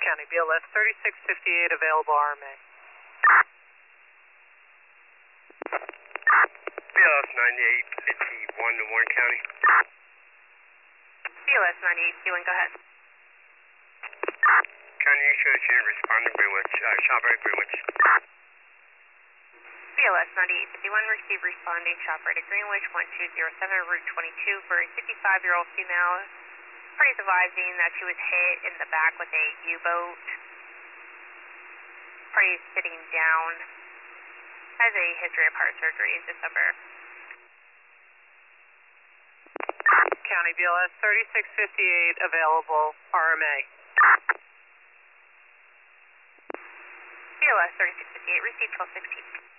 County BLS 3658 available RMA. BLS 9851 to Warren County. BLS 9851, go ahead. County Insurance Unit responding Greenwich, Shopper Greenwich. BLS 9851, receive responding shopper to Greenwich 1207 Route 22 for a 55-year-old female. Parties advising that she was hit in the back with a U-boat. Party sitting down. Has a history of heart surgery in December. County BLS 3658 available RMA. BLS 3658, receive 1216.